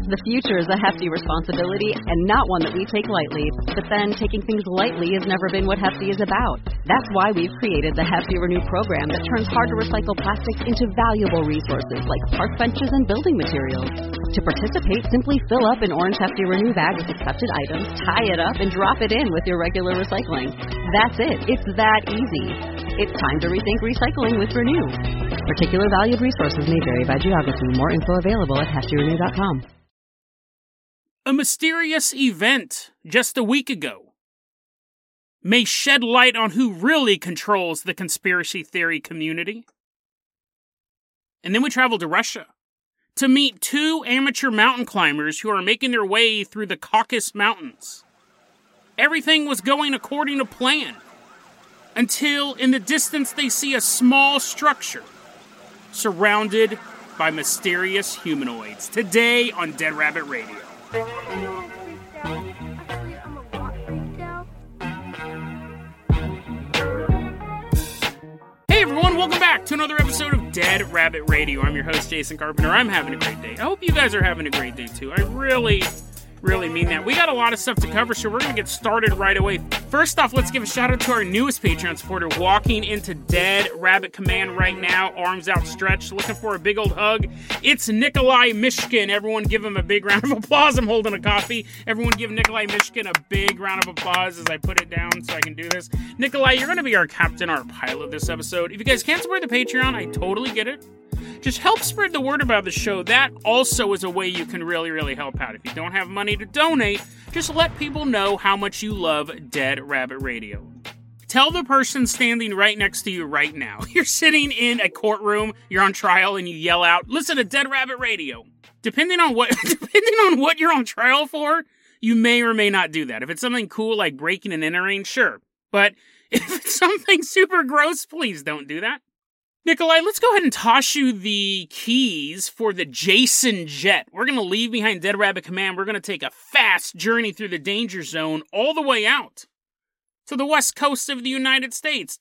The future is a hefty responsibility and not one that we take lightly. But then, taking things lightly has never been what Hefty is about. That's why we've created the Hefty Renew program that turns hard-to-recycle plastics into valuable resources like park benches and building materials. To participate, simply fill up an orange Hefty Renew bag with accepted items, tie it up, and drop it in with your regular recycling. That's it. It's that easy. It's time to rethink recycling with Renew. Particular valued resources may vary by geography. More info available at heftyrenew.com. A mysterious event just a week ago may shed light on who really controls the conspiracy theory community. And then we traveled to Russia to meet two amateur mountain climbers who are making their way through the Caucasus Mountains. Everything was going according to plan, until in the distance they see a small structure surrounded by mysterious humanoids. Today on Dead Rabbit Radio. Hey everyone, welcome back to another episode of Dead Rabbit Radio. I'm your host, Jason Carpenter. I'm having a great day. I hope you guys are having a great day too. I really mean that. We got a lot of stuff to cover, so we're going to get started right away. First off, let's give a shout out to our newest Patreon supporter, walking into Dead Rabbit Command right now, arms outstretched, looking for a big old hug. It's Nikolai Mishkin. Everyone give him a big round of applause. I'm holding a coffee. Everyone give Nikolai Mishkin a big round of applause as I put it down so I can do this. Nikolai, you're going to be our captain, our pilot this episode. If you guys can't support the Patreon, I totally get it. Just help spread the word about the show. That also is a way you can really help out. If you don't have money to donate, just let people know how much you love Dead Rabbit Radio. Tell the person standing right next to you right now. You're sitting in a courtroom, you're on trial, and you yell out, "Listen to Dead Rabbit Radio." Depending on what you're on trial for, you may or may not do that. If it's something cool like breaking and entering, sure. But if it's something super gross, please don't do that. Nikolai, let's go ahead and toss you the keys for the Jason Jet. We're going to leave behind Dead Rabbit Command. We're going to take a fast journey through the danger zone all the way out to the west coast of the United States.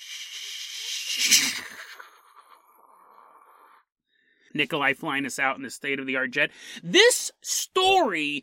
Nikolai flying us out in the state-of-the-art jet. This story,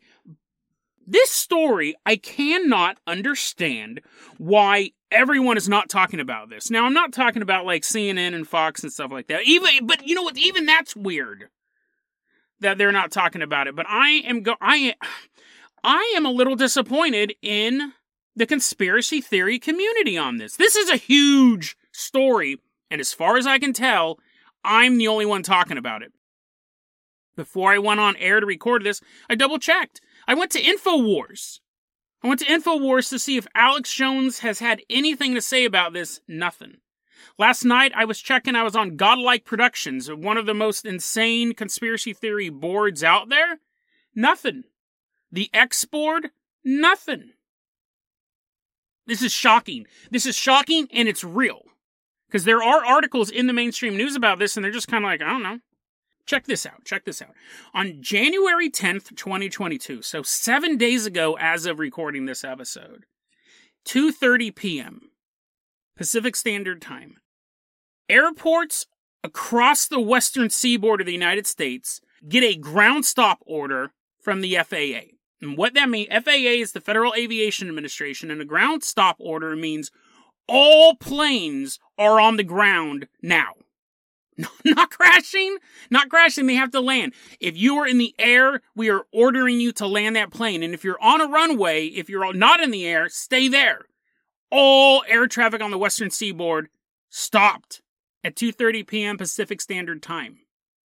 I cannot understand why everyone is not talking about this. Now, I'm not talking about like CNN and Fox and stuff like that. But you know what? Even that's weird that they're not talking about it. But I am a little disappointed in the conspiracy theory community on this. This is a huge story, and as far as I can tell, I'm the only one talking about it. Before I went on air to record this, I double-checked. I went to InfoWars. To see if Alex Jones has had anything to say about this. Nothing. Last night, I was on Godlike Productions, one of the most insane conspiracy theory boards out there. Nothing. The X board, nothing. This is shocking. And it's real. Because there are articles in the mainstream news about this, and they're just kind of like, I don't know. Check this out. On January 10th, 2022, so 7 days ago as of recording this episode, 2:30 p.m. Pacific Standard Time, airports across the western seaboard of the United States get a ground stop order from the FAA. And what that means, FAA is the Federal Aviation Administration, and a ground stop order means all planes are on the ground now. Not crashing, they have to land. If you are in the air, we are ordering you to land that plane. And if you're on a runway, if you're not in the air, stay there. All air traffic on the western seaboard stopped at 2:30 p.m. Pacific Standard Time.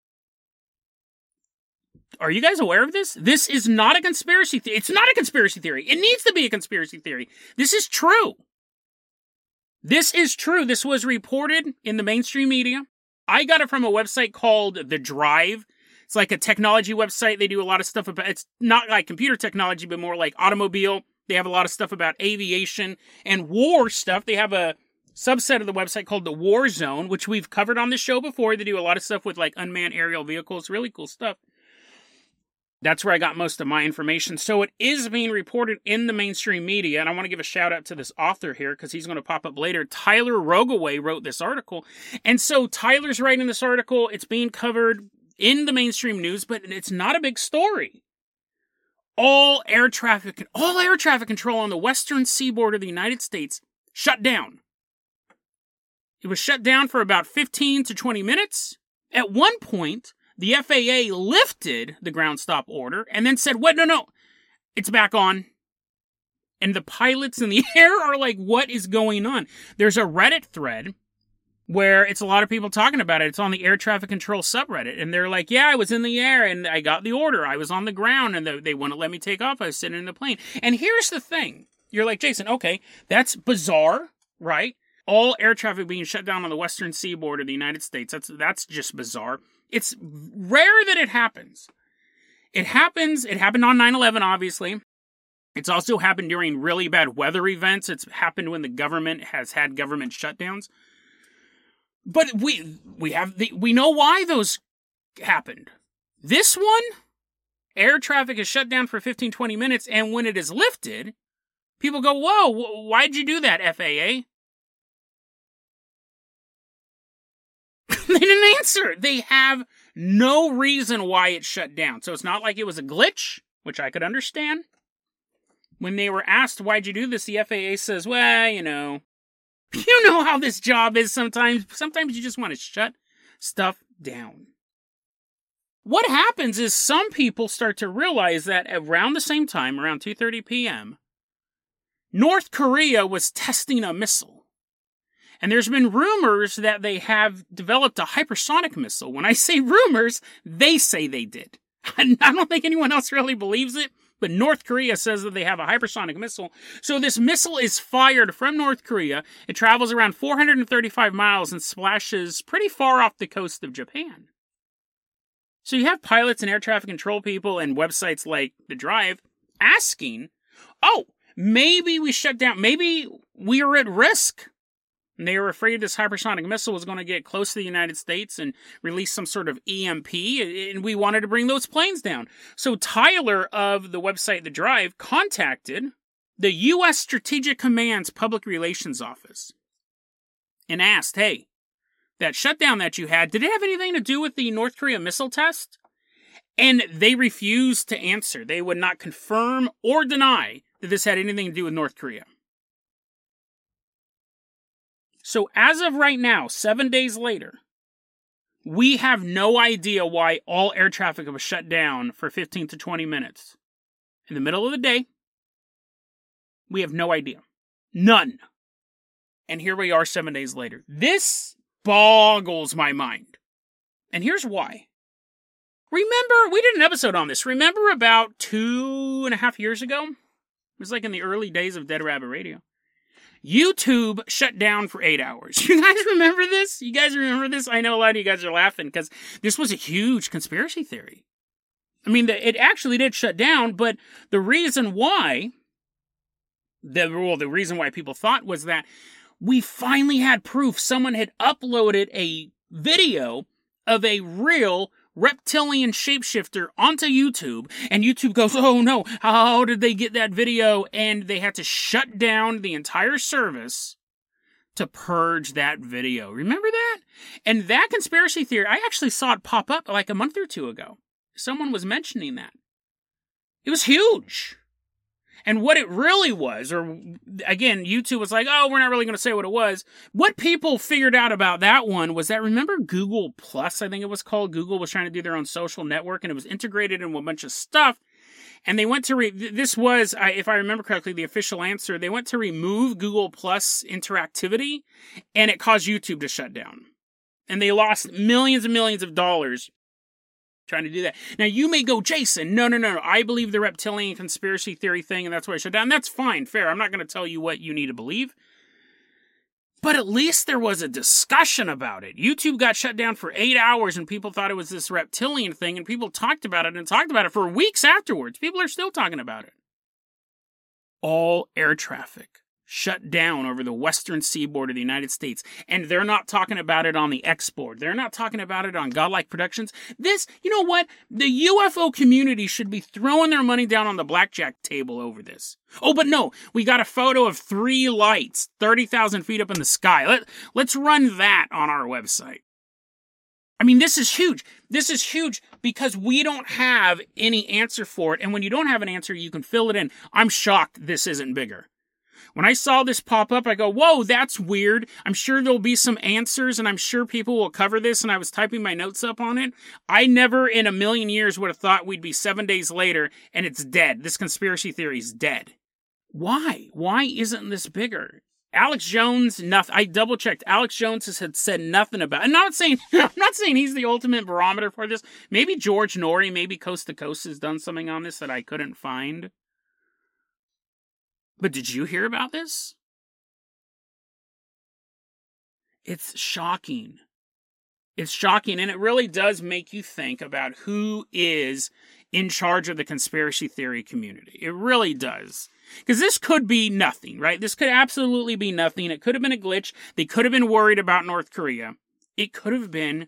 Are you guys aware of this? This is not a conspiracy theory. It's not a conspiracy theory. It needs to be a conspiracy theory. This is true. This was reported in the mainstream media. I got it from a website called The Drive. It's like a technology website. They do a lot of stuff about, it's not like computer technology, but more like automobile. They have a lot of stuff about aviation and war stuff. They have a subset of the website called the War Zone, which we've covered on this show before. They do a lot of stuff with like unmanned aerial vehicles. Really cool stuff. That's where I got most of my information. So it is being reported in the mainstream media, and I want to give a shout out to this author here because he's going to pop up later. Tyler Rogoway wrote this article. And so Tyler's writing this article. It's being covered in the mainstream news, but it's not a big story. All air traffic control on the western seaboard of the United States shut down. It was shut down for about 15 to 20 minutes. At one point, the FAA lifted the ground stop order and then said, "What? No, it's back on." And the pilots in the air are like, what is going on? There's a Reddit thread where it's a lot of people talking about it. It's on the air traffic control subreddit. And they're like, yeah, I was in the air and I got the order. I was on the ground and they wouldn't let me take off. I was sitting in the plane. And here's the thing. You're like, Jason, okay, that's bizarre, right? All air traffic being shut down on the western seaboard of the United States. That's just bizarre. It's rare that it happens. It happened on 9/11, obviously. It's also happened during really bad weather events. It's happened when the government has had government shutdowns. But we know why those happened. This one, air traffic is shut down for 15, 20 minutes, and when it is lifted, people go, whoa, why'd you do that, FAA? They didn't answer. They have no reason why it shut down. So it's not like it was a glitch, which I could understand. When they were asked, why'd you do this, the FAA says, well, you know how this job is sometimes. Sometimes you just want to shut stuff down. What happens is some people start to realize that around the same time, around 2:30 p.m., North Korea was testing a missile. And there's been rumors that they have developed a hypersonic missile. When I say rumors, they say they did. I don't think anyone else really believes it. But North Korea says that they have a hypersonic missile. So this missile is fired from North Korea. It travels around 435 miles and splashes pretty far off the coast of Japan. So you have pilots and air traffic control people and websites like The Drive asking, oh, maybe we shut down, maybe we are at risk. And they were afraid this hypersonic missile was going to get close to the United States and release some sort of EMP, and we wanted to bring those planes down. So Tyler of the website The Drive contacted the U.S. Strategic Command's Public Relations Office and asked, hey, that shutdown that you had, did it have anything to do with the North Korea missile test? And they refused to answer. They would not confirm or deny that this had anything to do with North Korea. So as of right now, 7 days later, we have no idea why all air traffic was shut down for 15 to 20 minutes. In the middle of the day, we have no idea. None. And here we are 7 days later. This boggles my mind. And here's why. Remember, we did an episode on this. Remember about 2.5 years ago? It was like in the early days of Dead Rabbit Radio. YouTube shut down for 8 hours. You guys remember this? You guys remember this? I know a lot of you guys are laughing because this was a huge conspiracy theory. I mean, it actually did shut down, but the reason why, the reason why people thought was that we finally had proof someone had uploaded a video of a real reptilian shapeshifter onto YouTube, and YouTube goes, oh no, how did they get that video? And they had to shut down the entire service to purge that video. Remember that? And that conspiracy theory, I actually saw it pop up like a month or two ago. Someone was mentioning that. It was huge. And what it really was, or again, YouTube was like, oh, we're not really going to say what it was. What people figured out about that one was that, remember Google Plus, I think it was called? Google was trying to do their own social network, and it was integrated into a bunch of stuff. And they went to, this was, if I remember correctly, the official answer, they went to remove Google Plus interactivity, and it caused YouTube to shut down. And they lost millions and millions of dollars trying to do that. Now, you may go, Jason, no, I believe the reptilian conspiracy theory thing, and that's why I shut down. That's fine, fair. I'm not going to tell you what you need to believe. But at least there was a discussion about it. YouTube got shut down for 8 hours, and people thought it was this reptilian thing, and people talked about it for weeks afterwards. People are still talking about it. All air traffic shut down over the western seaboard of the United States. And they're not talking about it on the X board. They're not talking about it on Godlike Productions. This, you know what? The UFO community should be throwing their money down on the blackjack table over this. Oh, but no, we got a photo of 3 lights, 30,000 feet up in the sky. Let's run that on our website. I mean, this is huge. This is huge because we don't have any answer for it. And when you don't have an answer, you can fill it in. I'm shocked this isn't bigger. When I saw this pop up, I go, whoa, that's weird. I'm sure there'll be some answers, and I'm sure people will cover this, and I was typing my notes up on it. I never in a million years would have thought we'd be 7 days later, and it's dead. This conspiracy theory is dead. Why? Why isn't this bigger? Alex Jones, nothing. I double-checked. Alex Jones has said nothing about it. I'm not saying he's the ultimate barometer for this. Maybe George Norrie, maybe Coast to Coast has done something on this that I couldn't find. But did you hear about this? It's shocking. It's shocking, and it really does make you think about who is in charge of the conspiracy theory community. It really does. Because this could be nothing, right? This could absolutely be nothing. It could have been a glitch. They could have been worried about North Korea. It could have been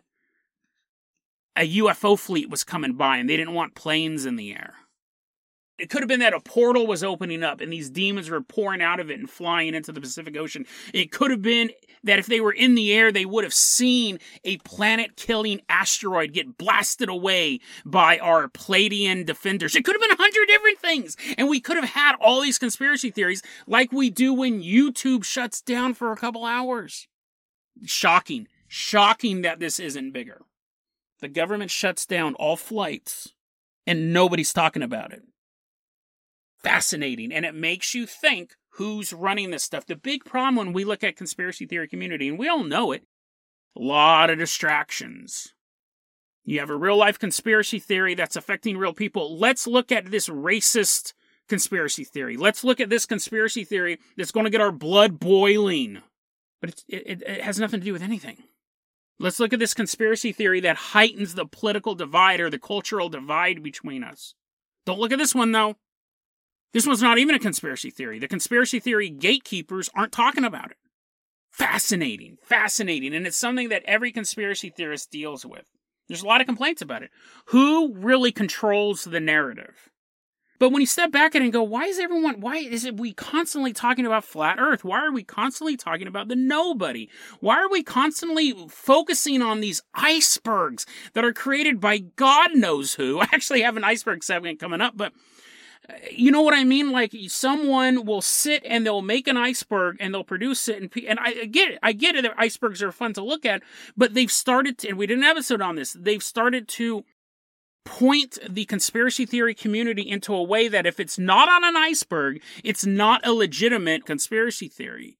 a UFO fleet was coming by, and they didn't want planes in the air. It could have been that a portal was opening up and these demons were pouring out of it and flying into the Pacific Ocean. It could have been that if they were in the air, they would have seen a planet-killing asteroid get blasted away by our Pleiadian defenders. It could have been 100 different things. And we could have had all these conspiracy theories like we do when YouTube shuts down for a couple hours. Shocking. Shocking that this isn't bigger. The government shuts down all flights and nobody's talking about it. Fascinating, and it makes you think who's running this stuff. The big problem when we look at conspiracy theory community, and we all know it, a lot of distractions. You have a real-life conspiracy theory that's affecting real people. Let's look at this racist conspiracy theory. Let's look at this conspiracy theory that's going to get our blood boiling. But it has nothing to do with anything. Let's look at this conspiracy theory that heightens the political divide or the cultural divide between us. Don't look at this one, though. This one's not even a conspiracy theory. The conspiracy theory gatekeepers aren't talking about it. Fascinating, fascinating. And it's something that every conspiracy theorist deals with. There's a lot of complaints about it. Who really controls the narrative? But when you step back at it and go, why is we constantly talking about flat Earth? Why are we constantly talking about the nobody? Why are we constantly focusing on these icebergs that are created by God knows who? I actually have an iceberg segment coming up, but you know what I mean? Like, someone will sit and they'll make an iceberg and they'll produce it. And I get it that icebergs are fun to look at, but they've started to, and we did an episode on this, they've started to point the conspiracy theory community into a way that if it's not on an iceberg, it's not a legitimate conspiracy theory.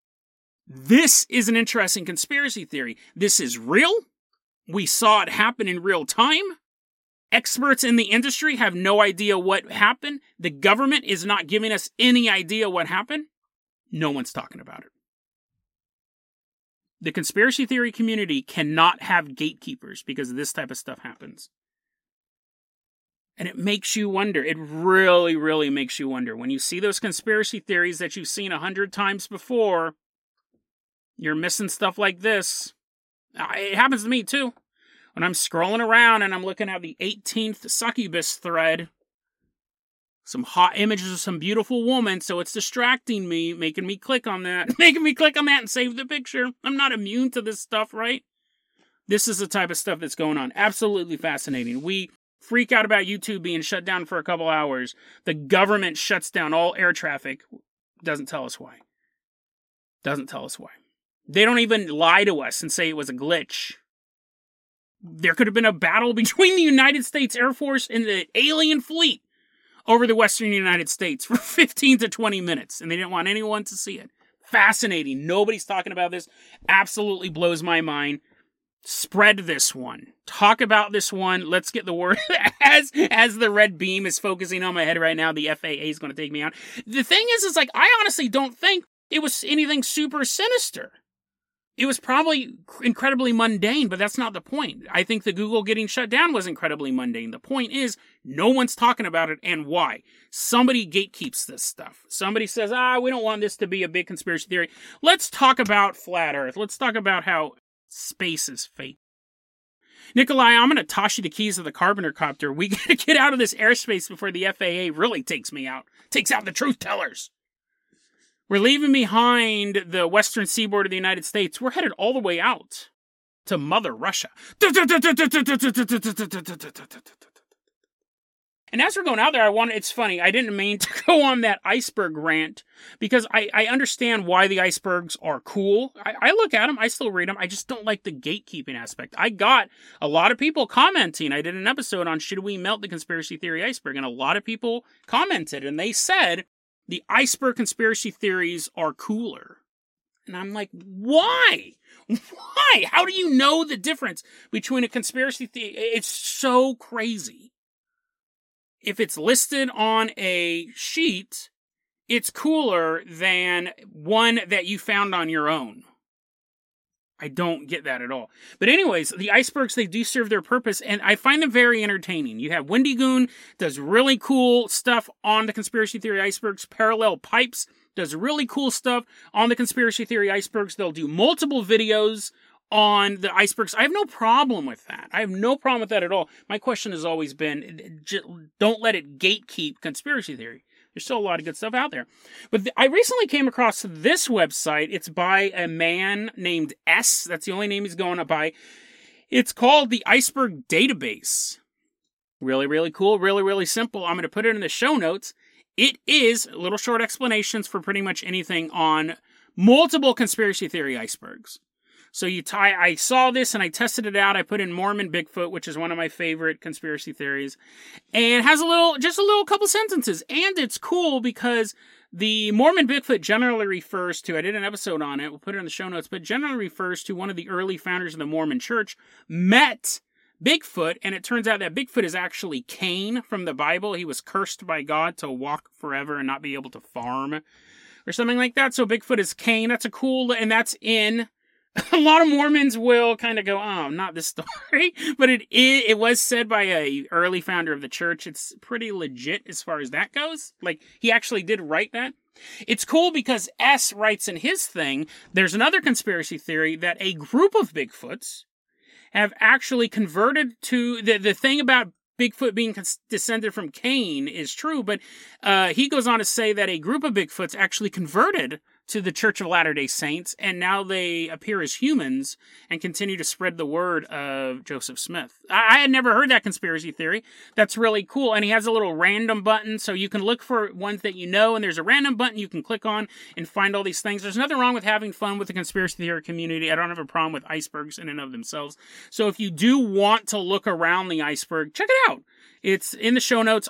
This is an interesting conspiracy theory. This is real. We saw it happen in real time. Experts in the industry have no idea what happened. The government is not giving us any idea what happened. No one's talking about it. The conspiracy theory community cannot have gatekeepers because this type of stuff happens. And it makes you wonder. It really, really makes you wonder. When you see those conspiracy theories that you've seen 100 times before, you're missing stuff like this. It happens to me too. When I'm scrolling around and I'm looking at the 18th succubus thread, some hot images of some beautiful woman, so it's distracting me, making me click on that and save the picture. I'm not immune to this stuff, right? This is the type of stuff that's going on. Absolutely fascinating. We freak out about YouTube being shut down for a couple hours. The government shuts down all air traffic. Doesn't tell us why. They don't even lie to us and say it was a glitch. There could have been a battle between the United States Air Force and the alien fleet over the western United States for 15 to 20 minutes, and they didn't want anyone to see it. Fascinating. Nobody's talking about this. Absolutely blows my mind. Spread this one. Talk about this one. Let's get the word. As the red beam is focusing on my head right now, the FAA is going to take me out. The thing is like, I honestly don't think it was anything super sinister. It was probably incredibly mundane, but that's not the point. I think the Google getting shut down was incredibly mundane. The point is, no one's talking about it, and why? Somebody gatekeeps this stuff. Somebody says, we don't want this to be a big conspiracy theory. Let's talk about flat Earth. Let's talk about how space is fake. Nikolai, I'm going to toss you the keys of the Carpenter copter. We got to get out of this airspace before the FAA really takes me out. Takes out the truth tellers. We're leaving behind the western seaboard of the United States. We're headed all the way out. to Mother Russia. And as we're going out there, it's funny, I didn't mean to go on that iceberg rant, because I understand why the icebergs are cool. I look at them, I still read them, I just don't like the gatekeeping aspect. I got a lot of people commenting. I did an episode on should we melt the conspiracy theory iceberg, and a lot of people commented, and they said the iceberg conspiracy theories are cooler. And I'm like, why? Why? How do you know the difference between a conspiracy theory? It's so crazy. If it's listed on a sheet, it's cooler than one that you found on your own. I don't get that at all. But anyways, the icebergs, they do serve their purpose, and I find them very entertaining. You have Wendy Goon does really cool stuff on the conspiracy theory icebergs. Parallel Pipes does really cool stuff on the conspiracy theory icebergs. They'll do multiple videos on the icebergs. I have no problem with that. I have no problem with that at all. My question has always been, don't let it gatekeep conspiracy theory. There's still a lot of good stuff out there. But I recently came across this website. It's by a man named S. That's the only name he's going up by. It's called the Iceberg Database. Really, really cool. Really, really simple. I'm going to put it in the show notes. It is little short explanations for pretty much anything on multiple conspiracy theory icebergs. So I saw this and I tested it out. I put in Mormon Bigfoot, which is one of my favorite conspiracy theories, and it has just a little couple sentences. And it's cool because the Mormon Bigfoot generally refers to, I did an episode on it, we'll put it in the show notes, but generally refers to one of the early founders of the Mormon Church met Bigfoot, and it turns out that Bigfoot is actually Cain from the Bible. He was cursed by God to walk forever and not be able to farm or something like that. So Bigfoot is Cain. That's a cool, and that's in. A lot of Mormons will kind of go, oh, not this story, but it was said by a early founder of the church. It's pretty legit as far as that goes. Like, he actually did write that. It's cool because S writes in his thing, there's another conspiracy theory that a group of Bigfoots have actually converted to, the thing about Bigfoot being descended from Cain is true, but he goes on to say that a group of Bigfoots actually converted to the Church of Latter-day Saints, and now they appear as humans and continue to spread the word of Joseph Smith. I had never heard that conspiracy theory. That's really cool, and he has a little random button, so you can look for ones that you know, and there's a random button you can click on and find all these things. There's nothing wrong with having fun with the conspiracy theory community. I don't have a problem with icebergs in and of themselves. So if you do want to look around the iceberg, check it out. It's in the show notes.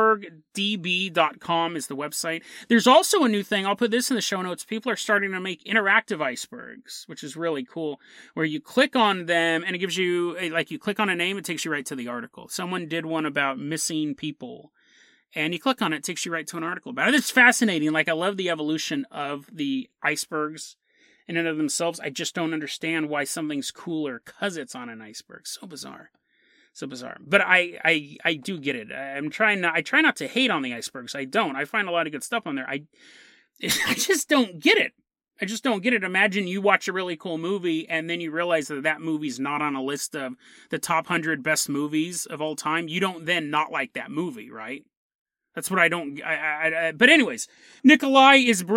icebergdb.com is the website. There's also a new thing. I'll put this in the show notes. People are starting to make interactive icebergs, which is really cool, where you click on them and it gives you, like, you click on a name, it takes you right to the article. Someone did one about missing people, and you click on it, it takes you right to an article about it. It's fascinating. Like, I love the evolution of the icebergs in and of themselves. I just don't understand why something's cooler because it's on an iceberg. So bizarre. So bizarre. But I do get it. I try not to hate on the icebergs. I don't. I find a lot of good stuff on there. I just don't get it. I just don't get it. Imagine you watch a really cool movie and then you realize that movie's not on a list of the top 100 best movies of all time. You don't then not like that movie, right? That's what I don't. But anyways, Nikolai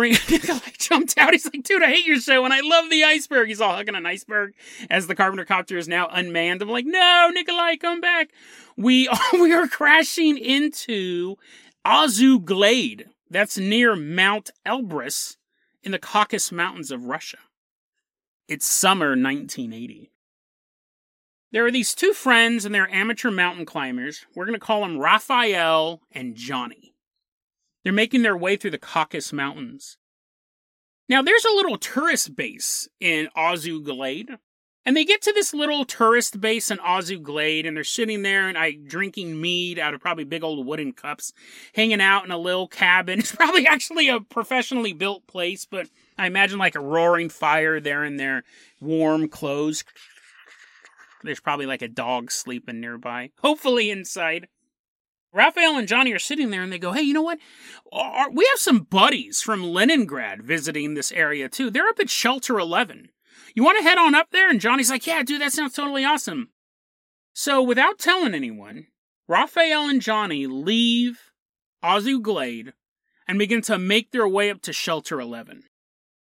jumped out. He's like, dude, I hate your show, and I love the iceberg. He's all hugging an iceberg as the Carpenter copter is now unmanned. I'm like, no, Nikolai, come back. We are crashing into Azu Glade. That's near Mount Elbrus in the Caucasus Mountains of Russia. It's summer 1980. There are these two friends, and they're amateur mountain climbers. We're going to call them Raphael and Johnny. They're making their way through the Caucasus Mountains. Now, there's a little tourist base in Azu Glade, and they get to this little tourist base in Azu Glade, and they're sitting there and drinking mead out of probably big old wooden cups, hanging out in a little cabin. It's probably actually a professionally built place, but I imagine like a roaring fire there in their warm clothes. There's probably like a dog sleeping nearby, hopefully inside. Raphael and Johnny are sitting there and they go, hey, you know what? We have some buddies from Leningrad visiting this area too. They're up at Shelter 11. You want to head on up there? And Johnny's like, yeah, dude, that sounds totally awesome. So without telling anyone, Raphael and Johnny leave Azu Glade and begin to make their way up to Shelter 11.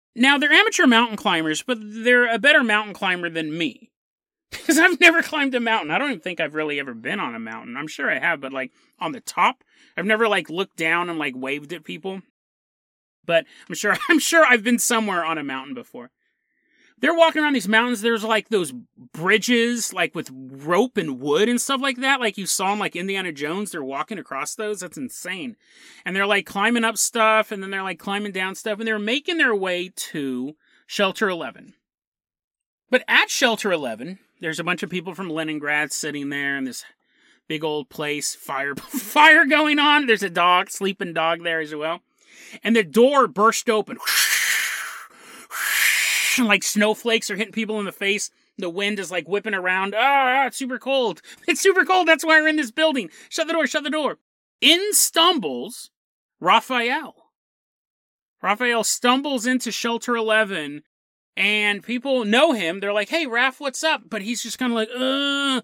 Now, they're amateur mountain climbers, but they're a better mountain climber than me. Because I've never climbed a mountain. I don't even think I've really ever been on a mountain. I'm sure I have, but like on the top, I've never like looked down and like waved at people. But I'm sure I've been somewhere on a mountain before. They're walking around these mountains. There's like those bridges, like with rope and wood and stuff like that. Like you saw in like Indiana Jones. They're walking across those. That's insane. And they're like climbing up stuff, and then they're like climbing down stuff, and they're making their way to Shelter 11. But at Shelter 11, there's a bunch of people from Leningrad sitting there in this big old place. Fire going on. There's a sleeping dog there as well. And the door burst open. And like snowflakes are hitting people in the face. The wind is like whipping around. It's super cold. It's super cold. That's why we're in this building. Shut the door. Shut the door. In stumbles Raphael. Raphael stumbles into Shelter 11, and people know him. They're like, hey, Raph, what's up? But he's just kind of like,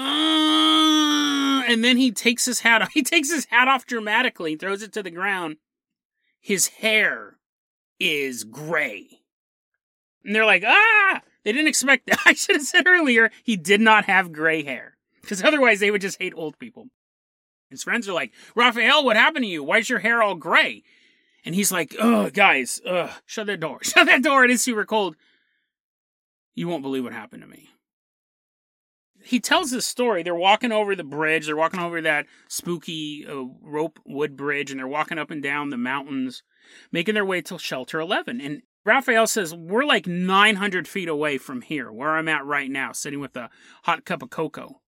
and then he takes his hat off. He takes his hat off dramatically, throws it to the ground. His hair is gray. And they're like, they didn't expect that. I should have said earlier, he did not have gray hair. Because otherwise they would just hate old people. His friends are like, Raphael, what happened to you? Why is your hair all gray? And he's like, guys, shut that door. Shut that door. It is super cold. You won't believe what happened to me. He tells this story. They're walking over the bridge. They're walking over that spooky rope wood bridge. And they're walking up and down the mountains, making their way till Shelter 11. And Raphael says, we're like 900 feet away from here, where I'm at right now, sitting with a hot cup of cocoa.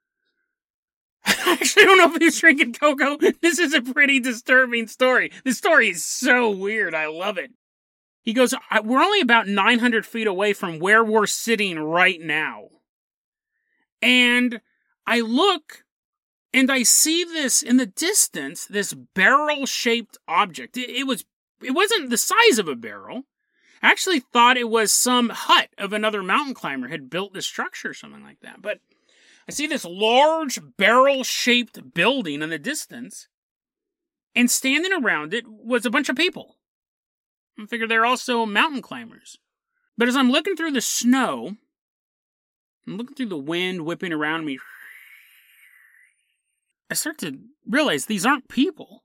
I actually don't know if he's drinking cocoa. This is a pretty disturbing story. This story is so weird. I love it. He goes, we're only about 900 feet away from where we're sitting right now. And I look, and I see this in the distance, this barrel-shaped object. It wasn't the size of a barrel. I actually thought it was some hut of another mountain climber had built this structure or something like that. But I see this large barrel-shaped building in the distance, and standing around it was a bunch of people. I figure they're also mountain climbers. But as I'm looking through the snow, I'm looking through the wind whipping around me, I start to realize these aren't people.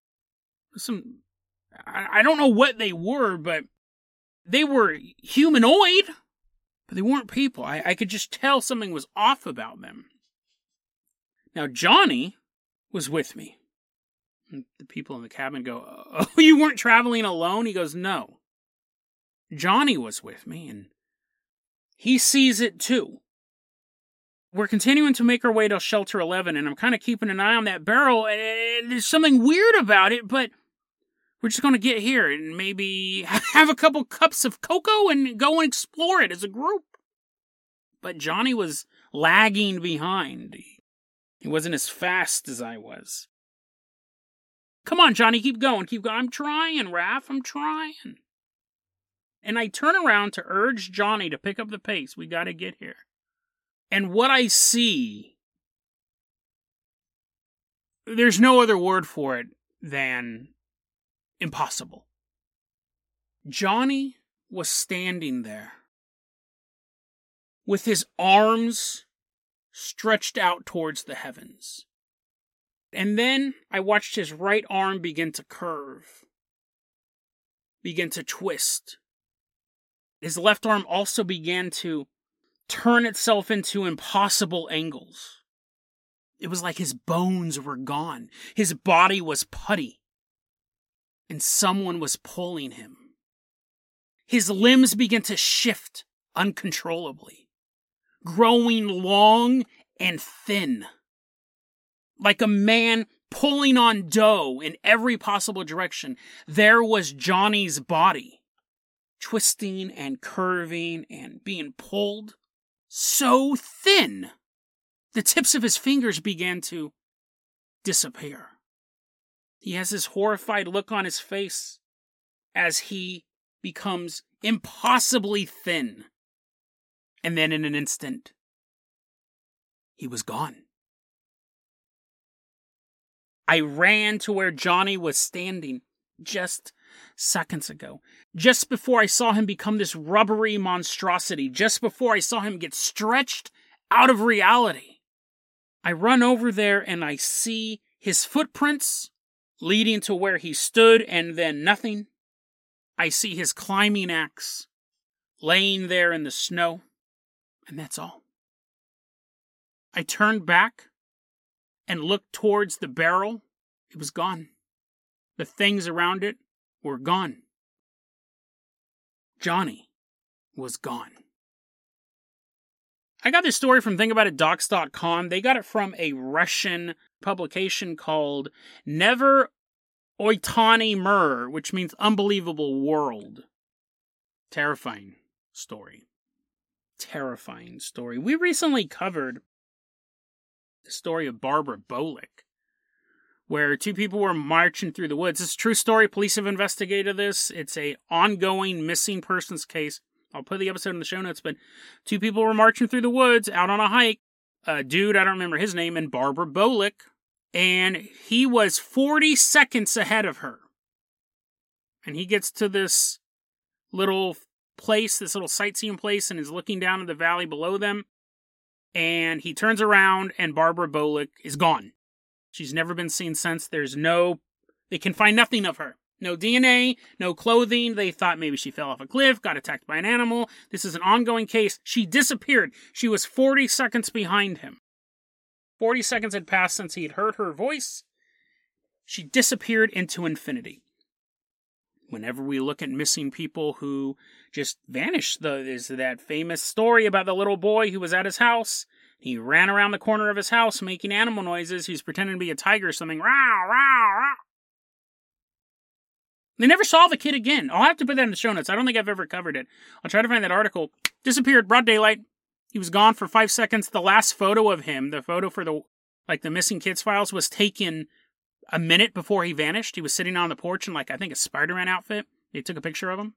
I don't know what they were, but they were humanoid, but they weren't people. I could just tell something was off about them. Now, Johnny was with me. And the people in the cabin go, oh, you weren't traveling alone? He goes, no. Johnny was with me, and he sees it too. We're continuing to make our way to Shelter 11, and I'm kind of keeping an eye on that barrel, and there's something weird about it, but we're just going to get here and maybe have a couple cups of cocoa and go and explore it as a group. But Johnny was lagging behind. He wasn't as fast as I was. Come on, Johnny, keep going, keep going. I'm trying, Raph, I'm trying. And I turn around to urge Johnny to pick up the pace. We got to get here. And what I see, there's no other word for it than impossible. Johnny was standing there with his arms stretched out towards the heavens. And then I watched his right arm begin to curve, begin to twist. His left arm also began to turn itself into impossible angles. It was like his bones were gone. His body was putty. And someone was pulling him. His limbs began to shift uncontrollably, growing long and thin, like a man pulling on dough in every possible direction. There was Johnny's body, twisting and curving and being pulled so thin, the tips of his fingers began to disappear. He has this horrified look on his face as he becomes impossibly thin. And then in an instant, he was gone. I ran to where Johnny was standing, just seconds ago. Just before I saw him become this rubbery monstrosity. Just before I saw him get stretched out of reality. I run over there and I see his footprints leading to where he stood and then nothing. I see his climbing axe laying there in the snow. And that's all. I turned back and looked towards the barrel. It was gone. The things around it were gone. Johnny was gone. I got this story from ThinkAboutItDocs.com. They got it from a Russian publication called Never Oitany Mir, which means Unbelievable World. Terrifying story. Terrifying story. We recently covered the story of Barbara Bolick, where two people were marching through the woods. It's a true story. Police have investigated this. It's an ongoing missing persons case. I'll put the episode in the show notes, but two people were marching through the woods out on a hike. A dude, I don't remember his name, and Barbara Bolick, and he was 40 seconds ahead of her. And he gets to this little place, this little sightseeing place, and is looking down at the valley below them. And he turns around, and Barbara Bolick is gone. She's never been seen since. They can find nothing of her. No DNA, no clothing. They thought maybe she fell off a cliff, got attacked by an animal. This is an ongoing case. She disappeared. She was 40 seconds behind him. 40 seconds had passed since he had heard her voice. She disappeared into infinity. Whenever we look at missing people who just vanish, there's that famous story about the little boy who was at his house. He ran around the corner of his house making animal noises. He was pretending to be a tiger or something. Row, row, row. They never saw the kid again. I'll have to put that in the show notes. I don't think I've ever covered it. I'll try to find that article. Disappeared, broad daylight. He was gone for 5 seconds. The last photo of him, the photo for the missing kids files, was taken a minute before he vanished. He was sitting on the porch in I think a Spider-Man outfit. They took a picture of him.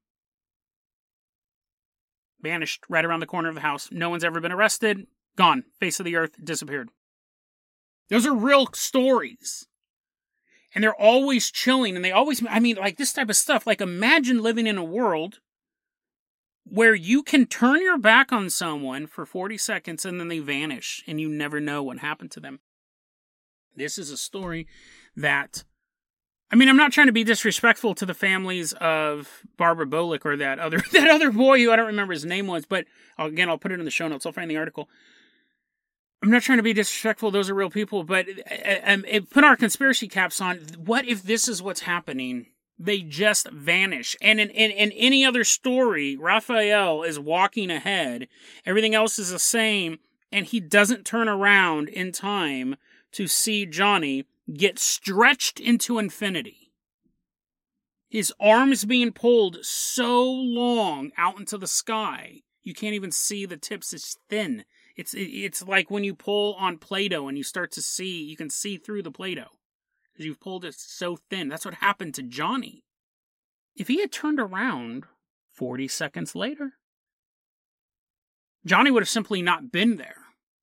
Vanished right around the corner of the house. No one's ever been arrested. Gone. Face of the earth. Disappeared. Those are real stories. And they're always chilling, and they always, this type of stuff. Imagine living in a world where you can turn your back on someone for 40 seconds and then they vanish, and you never know what happened to them. This is a story that, I'm not trying to be disrespectful to the families of Barbara Bolick or that other boy who I don't remember his name was, but I'll put it in the show notes. I'll find the article. I'm not trying to be disrespectful. Those are real people, but put our conspiracy caps on. What if this is what's happening? They just vanish. And in any other story, Raphael is walking ahead. Everything else is the same, and he doesn't turn around in time to see Johnny get stretched into infinity. His arms being pulled so long out into the sky, you can't even see the tips. It's thin. It's like when you pull on Play-Doh and you can see through the Play-Doh. Because you've pulled it so thin. That's what happened to Johnny. If he had turned around 40 seconds later, Johnny would have simply not been there.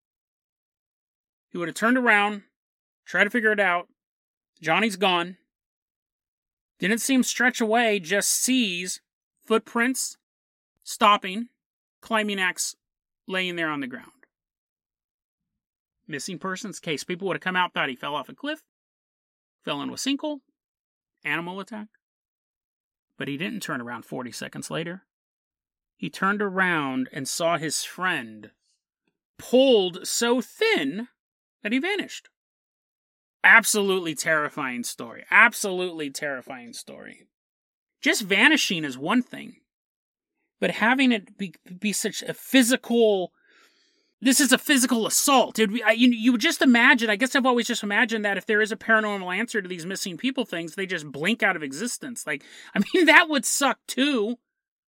He would have turned around, tried to figure it out. Johnny's gone. Didn't see him stretch away, just sees footprints, stopping, climbing axe laying there on the ground. Missing persons case. People would have come out, thought he fell off a cliff, fell into a sinkhole, animal attack. But he didn't turn around 40 seconds later. He turned around and saw his friend pulled so thin that he vanished. Absolutely terrifying story. Absolutely terrifying story. Just vanishing is one thing. But having it be such a physical... This is a physical assault. You would just imagine, I guess I've always just imagined that if there is a paranormal answer to these missing people things, they just blink out of existence. That would suck too.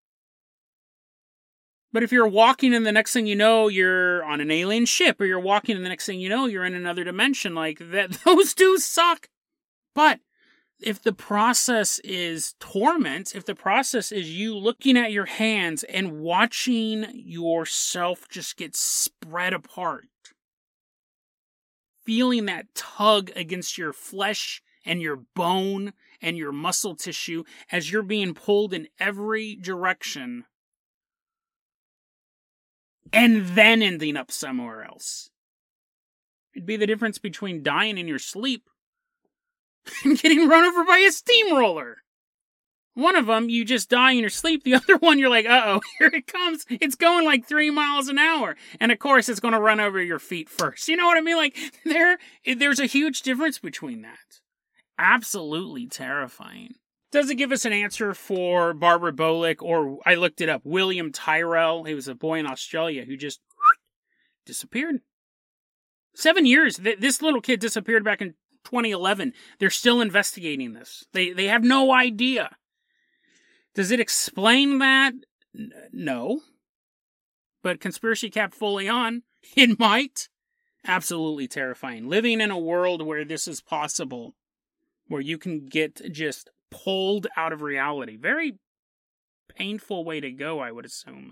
But if you're walking and the next thing you know, you're on an alien ship, or you're walking and the next thing you know, you're in another dimension, those do suck. But if the process is torment, if the process is you looking at your hands and watching yourself just get spread apart, feeling that tug against your flesh and your bone and your muscle tissue as you're being pulled in every direction and then ending up somewhere else. It'd be the difference between dying in your sleep and getting run over by a steamroller. One of them, you just die in your sleep. The other one, you're like, uh-oh, here it comes. It's going like 3 miles an hour. And of course, it's going to run over your feet first. You know what I mean? Like, there's a huge difference between that. Absolutely terrifying. Does it give us an answer for Barbara Bolick, or I looked it up, William Tyrrell? He was a boy in Australia who just disappeared. 7 years. This little kid disappeared back in 2011. They're still investigating this. They have no idea. Does it explain that? No. But conspiracy cap fully on, it might. Absolutely terrifying. Living in a world where this is possible, where you can get just pulled out of reality. Very painful way to go, I would assume.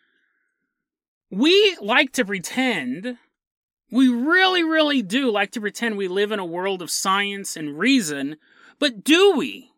We like to pretend, we really, really do like to pretend we live in a world of science and reason, but do we?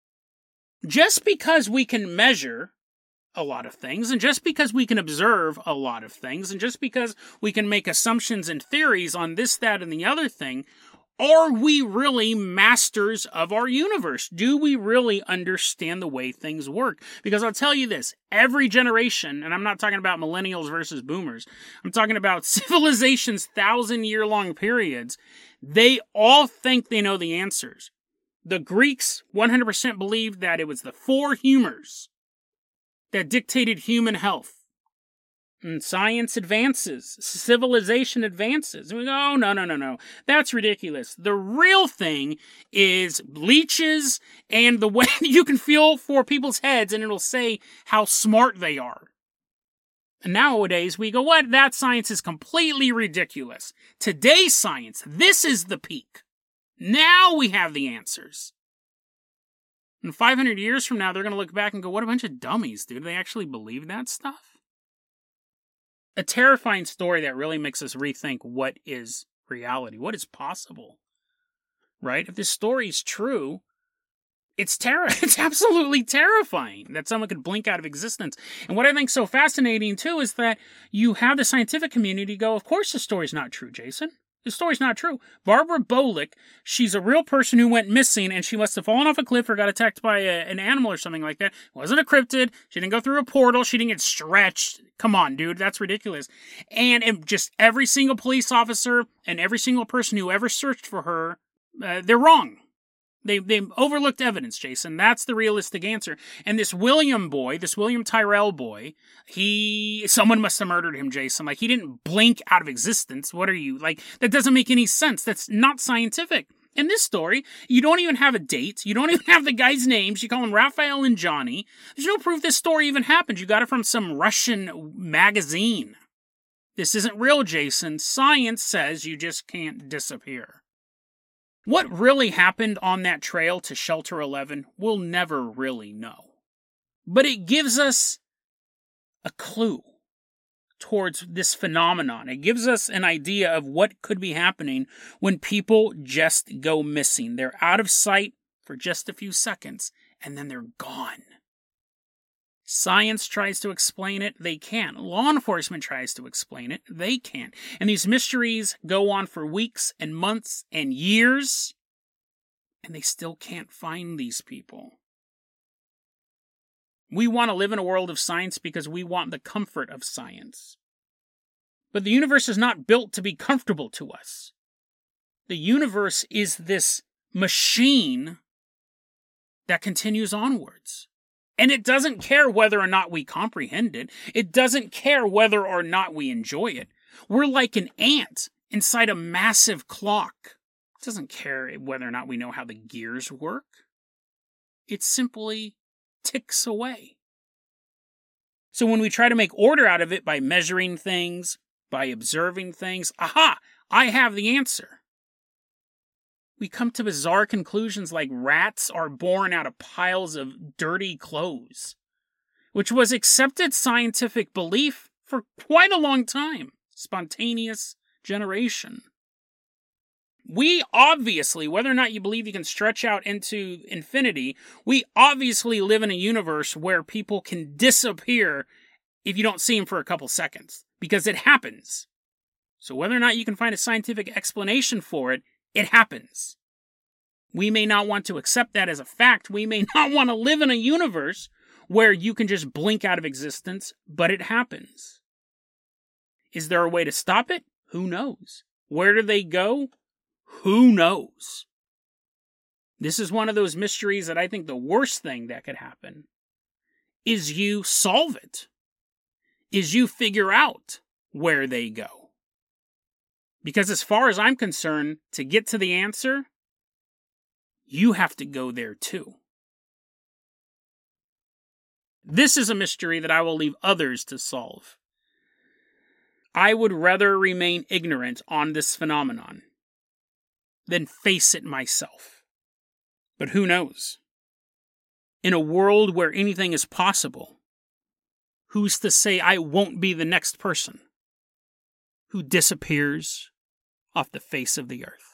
Just because we can measure a lot of things, and just because we can observe a lot of things, and just because we can make assumptions and theories on this, that, and the other thing, are we really masters of our universe? Do we really understand the way things work? Because I'll tell you this, every generation, and I'm not talking about millennials versus boomers, I'm talking about civilizations, 1,000-year-long periods, they all think they know the answers. The Greeks 100% believed that it was the 4 humors that dictated human health. And science advances, civilization advances. And we go, oh, no. That's ridiculous. The real thing is leeches and the way you can feel for people's heads and it'll say how smart they are. And nowadays we go, what? That science is completely ridiculous. Today's science, this is the peak. Now we have the answers. And 500 years from now, they're going to look back and go, what a bunch of dummies, dude. They actually believe that stuff? A terrifying story that really makes us rethink what is reality, what is possible, right? If this story is true, it's absolutely terrifying that someone could blink out of existence. And what I think so fascinating, too, is that you have the scientific community go, of course the story's not true, Jason. The story's not true. Barbara Bolick, she's a real person who went missing, and she must have fallen off a cliff or got attacked by an animal or something like that. It wasn't a cryptid. She didn't go through a portal. She didn't get stretched. Come on, dude. That's ridiculous. And just every single police officer and every single person who ever searched for her, they're wrong. They overlooked evidence, Jason. That's the realistic answer. And this William Tyrrell boy, someone must have murdered him, Jason. Like, he didn't blink out of existence. What are you? Like, that doesn't make any sense. That's not scientific. In this story, you don't even have a date. You don't even have the guys' names. You call them Raphael and Johnny. There's no proof this story even happened. You got it from some Russian magazine. This isn't real, Jason. Science says you just can't disappear. What really happened on that trail to Shelter 11, we'll never really know. But it gives us a clue towards this phenomenon. It gives us an idea of what could be happening when people just go missing. They're out of sight for just a few seconds, and then they're gone. Science tries to explain it, they can't. Law enforcement tries to explain it, they can't. And these mysteries go on for weeks and months and years, and they still can't find these people. We want to live in a world of science because we want the comfort of science. But the universe is not built to be comfortable to us. The universe is this machine that continues onwards. And it doesn't care whether or not we comprehend it. It doesn't care whether or not we enjoy it. We're like an ant inside a massive clock. It doesn't care whether or not we know how the gears work. It simply ticks away. So when we try to make order out of it by measuring things, by observing things, aha, I have the answer. We come to bizarre conclusions like rats are born out of piles of dirty clothes, which was accepted scientific belief for quite a long time. Spontaneous generation. We obviously, whether or not you believe you can stretch out into infinity, we obviously live in a universe where people can disappear if you don't see them for a couple seconds, because it happens. So whether or not you can find a scientific explanation for it, it happens. We may not want to accept that as a fact. We may not want to live in a universe where you can just blink out of existence, but it happens. Is there a way to stop it? Who knows? Where do they go? Who knows? This is one of those mysteries that I think the worst thing that could happen is you solve it. Is you figure out where they go. Because as far as I'm concerned, to get to the answer, you have to go there too. This is a mystery that I will leave others to solve. I would rather remain ignorant on this phenomenon than face it myself. But who knows? In a world where anything is possible, who's to say I won't be the next person who disappears off the face of the earth?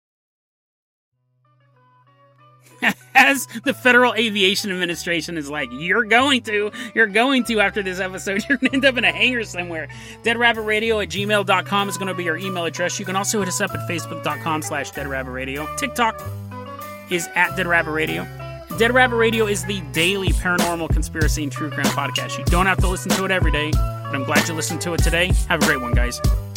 As the Federal Aviation Administration is like, you're going to after this episode. You're going to end up in a hangar somewhere. DeadRabbitRadio@gmail.com is going to be our email address. You can also hit us up at Facebook.com/DeadRabbitRadio. TikTok is at DeadRabbitRadio. Dead Rabbit Radio is the daily paranormal, conspiracy, and true crime podcast. You don't have to listen to it every day, but I'm glad you listened to it today. Have a great one, guys.